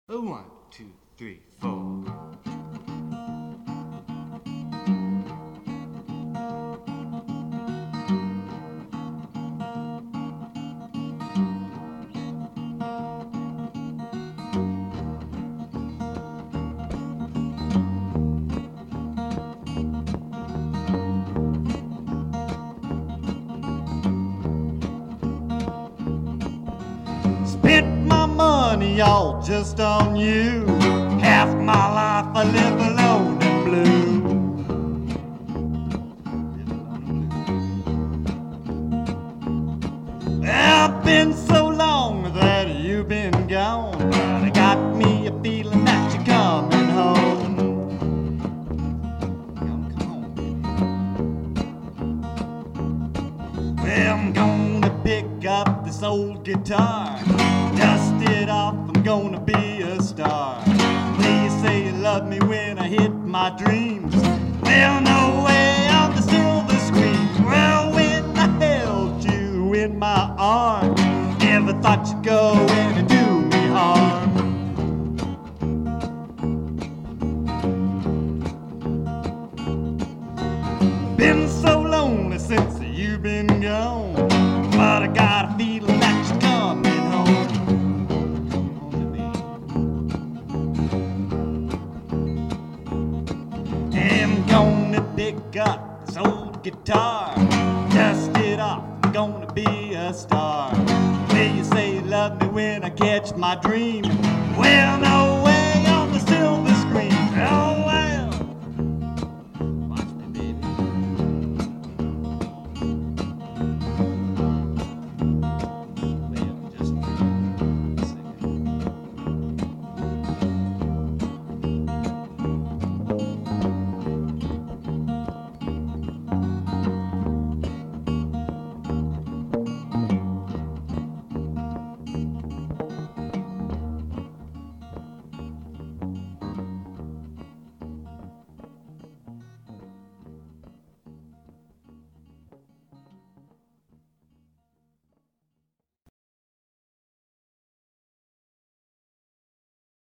1, 2, 3, 4. Spent my money all just on you. Half my life I live alone and blue. I've been so long that you've been gone, but it got me a feeling that you're coming home. Come on, baby. Well, I'm gonna pick up this old guitar, dust it off, I'm gonna be a star. Please say you love me when I hit my dreams. Well, no way on the silver screen. Well, when I held you in my arms, never thought you'd go in and do me harm. Been so lonely since you've been gone, but I got a feeling that you're coming home. I'm gonna pick up this old guitar, dust it off, I'm gonna be a star. Will you say you love me when I catch my dream? Well, no